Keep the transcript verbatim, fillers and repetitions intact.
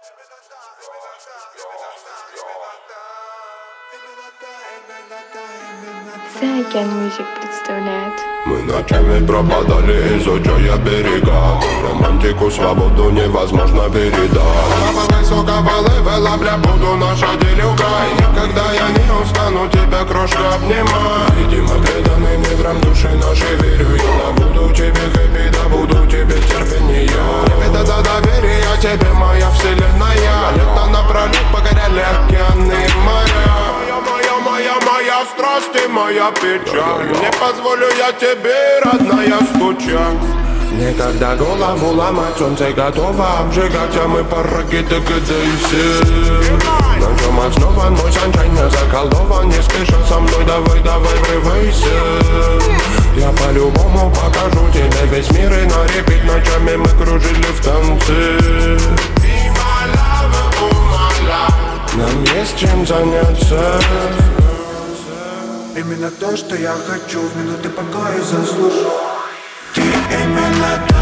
The Again Music представляет. Мы ночами пропадали, изучая берега. Романтику, свободу невозможно передать. Слава высокого левела, бля, буду наша делюга. И никогда я не устану тебя, крошка, обнимать. Видимо, преданный миграм души нашей верю. Я буду тебе хэппи, да буду тебе терпение. Ребята, за доверие тебе, моя вселенная. Лето напролет покоряли океаны и моря. Моя, моя страсть и моя печаль. Не позволю я тебе, родная, скучать. Никогда голову ломать, солнце готово обжигать, а мы по ракете КДС. На чем основан мой санчайн, не заколдован. Не спеша со мной, давай, давай, врывайся. Я по-любому покажу тебе весь мир, и на репит ночами мы кружили в танце. Нам есть чем заняться. Именно то, что я хочу, в минуты покоя заслужу. Ты именно та.